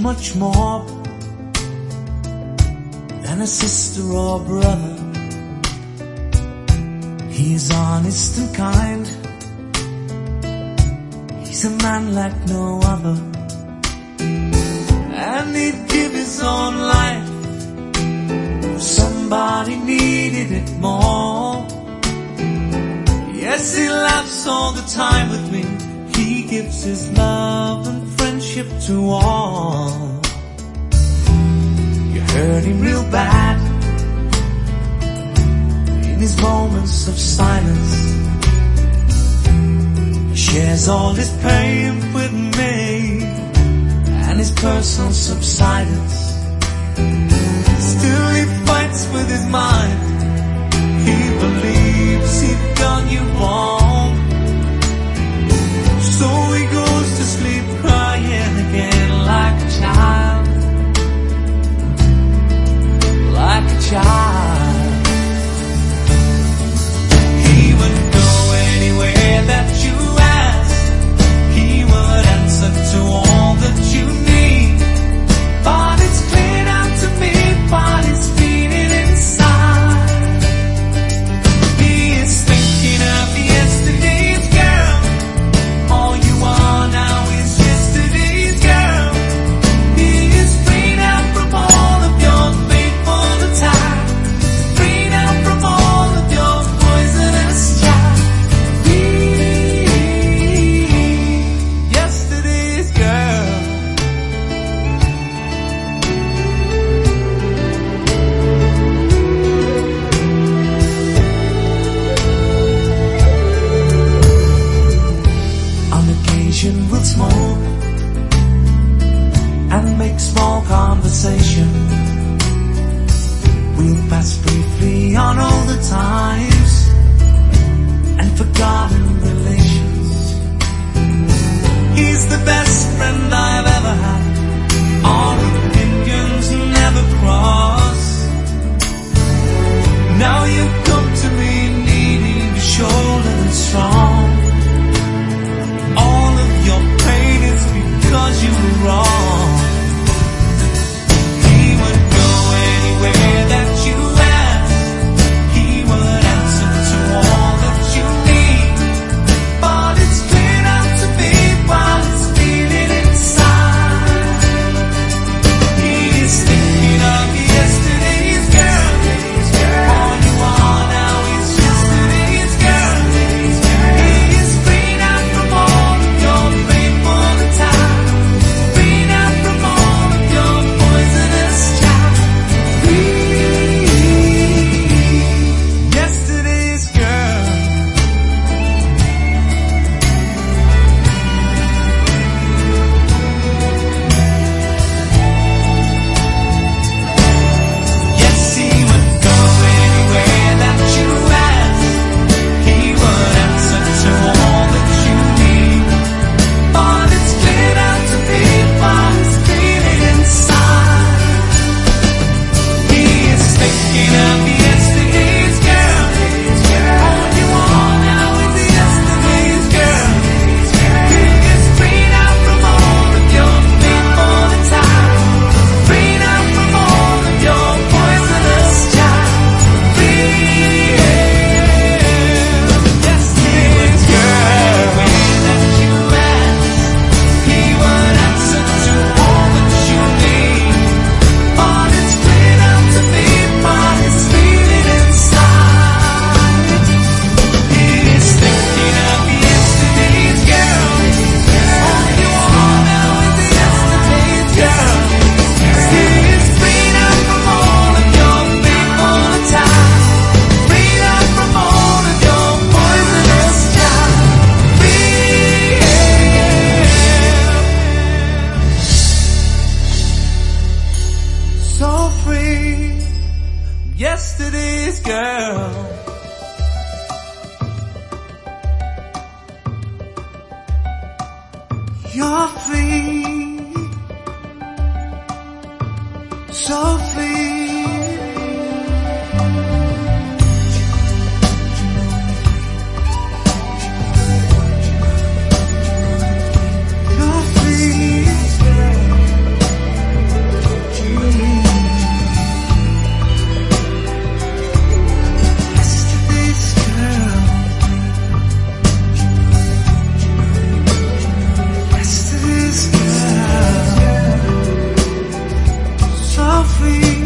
much more than a sister or brother. He's honest and kind. He's a man like no other. And he'd give his own life if somebody needed it more. Yes, he laughs all the time with me. He gives his love and friendship to all. You hurt him real bad in his moments of silence. He shares all his pain with me and his personal subsidence. Still he fights with his mind. He believes he'd done you wrong. So he goes to sleep crying again like a child. Like a child. He would go anywhere that you ask. He would answer to all that you need. But it's clear out to me what he's feeling inside. He is thinking of yesterday's girl. All you are now is yesterday's girl. He is freed out from all of your faithful attack. Freed out from all of your poisonous chat. Yesterday's girl. On occasion we'll smoke and make small conversation. We'll pass briefly on all the times and forgotten relations. He's the best friend I've ever had. Our opinions never cross. Now you come to me needing a shoulder that's strong. All of your pain is because you were wrong. He would go anywhere that you ask. He would answer to all that you need. But it's clear out to me while it's feeling inside. He is thinking of yesterday's girl. All you are now is yesterday's girl. He is freed out from all of your faithful attack. Freed out from all of your poisonous chat. Yesterday's girl. Yes, he would go anywhere that you ask. He would answer to all that you need. But it's clear out to me what is feeling inside. He is thinking of yesterday's girl. All you are now is yesterday's girl. He is freed out from all of your faithful attack. Freed out from all of your poisonous chat. Free. Yesterday's girl. That you ask. He would answer to all that you need. But it's clear out to me what is feeling inside. He is thinking of yesterday's girl. All you are now is yesterday's girl. He is freed out from all of your faithful attack. Freed out from all of your poisonous chat. So free, yesterday's girl. You're free, so free. You're free. free.